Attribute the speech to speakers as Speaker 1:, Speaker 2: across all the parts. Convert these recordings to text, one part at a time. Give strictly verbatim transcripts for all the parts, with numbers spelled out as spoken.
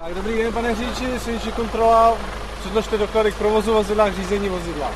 Speaker 1: Tak dobrý den, pane řidiči, silniční kontrola, předložte doklady k provozu vozidla, k řízení vozidla.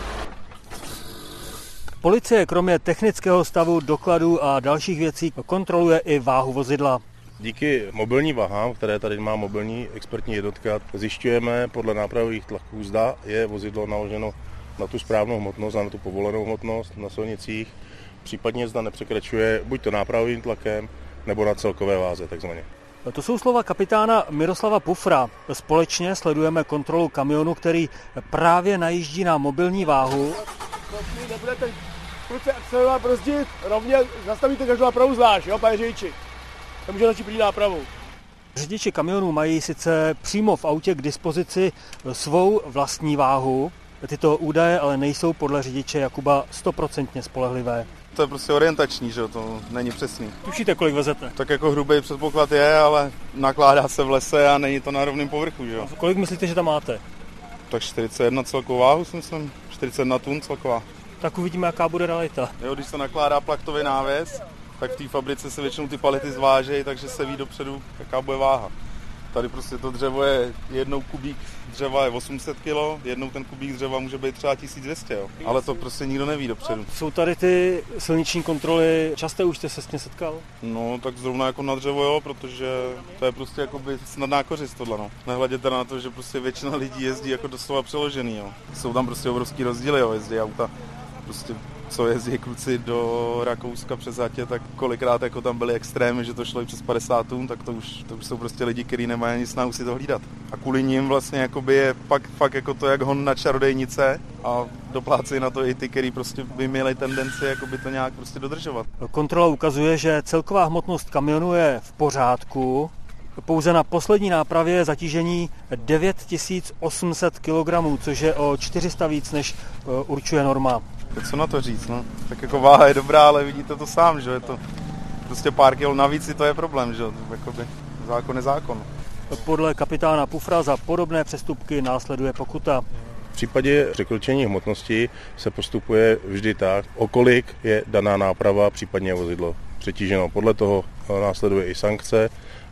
Speaker 2: Policie kromě technického stavu, dokladů a dalších věcí kontroluje i váhu vozidla.
Speaker 3: Díky mobilní vahám, které tady má mobilní expertní jednotka, zjišťujeme podle nápravových tlaků, zda je vozidlo naloženo na tu správnou hmotnost a na tu povolenou hmotnost na silnicích, případně zda nepřekračuje buď to nápravovým tlakem, nebo na celkové váze takzvaně.
Speaker 2: To jsou slova kapitána Miroslava Pufra. Společně sledujeme kontrolu kamionu, který právě najíždí na mobilní váhu.
Speaker 1: Nebudete kluci akcelerovat, brzdit, rovně zastavíte každou nápravu zvlášť, jo, pane řidiči. Nemůže začít první nápravu.
Speaker 2: Řidiči kamionů mají sice přímo v autě k dispozici svou vlastní váhu. Tyto údaje ale nejsou podle řidiče Jakuba stoprocentně spolehlivé.
Speaker 4: To je prostě orientační, že to není přesný.
Speaker 2: Tušíte, kolik vezete?
Speaker 4: Tak jako hrubý předpoklad je, ale nakládá se v lese a není to na rovném povrchu, že jo.
Speaker 2: Kolik myslíte, že tam máte?
Speaker 4: Tak čtyřicet jedna celkovou váhu si myslím, čtyřicet jedna tun celková.
Speaker 2: Tak uvidíme, jaká bude realita.
Speaker 4: Jo, když se nakládá plachtový návěs, tak v té fabrice se většinou ty palety zvážejí, takže se ví dopředu, jaká bude váha. Tady prostě to dřevo je, jednou kubík dřeva je osm set kilo, jednou ten kubík dřeva může být třeba tisíc dvě stě, jo. Ale to prostě nikdo neví dopředu.
Speaker 2: Jsou tady ty silniční kontroly, časté už jste se s tím setkal?
Speaker 4: No, tak zrovna jako na dřevo, jo, protože to je prostě jakoby snadná kořist tohle, no. Nehledě teda na to, že prostě většina lidí jezdí jako doslova přeložený, jo. Jsou tam prostě obrovský rozdíly, jo, jezdí auta prostě co jezdí kluci do Rakouska přes Hatě, tak kolikrát jako tam byly extrémy, že to šlo i přes padesát tun, tak to už, to už jsou prostě lidi, kteří nemají ani snahu si to hlídat. A kvůli nim vlastně jakoby je fakt, fakt jako to jak hon na čarodejnice a doplácejí na to i ty, kteří prostě by měli tendenci jakoby to nějak prostě dodržovat.
Speaker 2: Kontrola ukazuje, že celková hmotnost kamionu je v pořádku. Pouze na poslední nápravě je zatížení devět tisíc osm set kilogramů, což je o čtyři sta víc, než určuje norma.
Speaker 4: Tak co na to říct, no? Tak jako váha je dobrá, ale vidíte to sám, že je to prostě pár kilo navíc, i to je problém, že jakoby zákon je zákon.
Speaker 2: Podle kapitána Pufra za podobné přestupky následuje pokuta.
Speaker 3: V případě překročení hmotnosti se postupuje vždy tak, o kolik je daná náprava, případně vozidlo přetíženo. Podle toho následuje i sankce.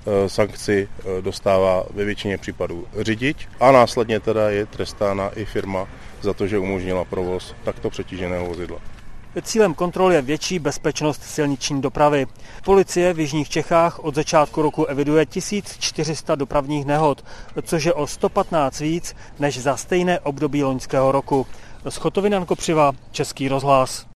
Speaker 3: Sankci dostává ve většině případů řidič a následně teda je trestána i firma za to, že umožnila provoz takto přetíženého vozidla.
Speaker 2: Cílem kontrol je větší bezpečnost silniční dopravy. Policie v jižních Čechách od začátku roku eviduje tisíc čtyři sta dopravních nehod, což je o sto patnáct víc než za stejné období loňského roku. Z Chotoviny Jan Kopřiva, Český rozhlas.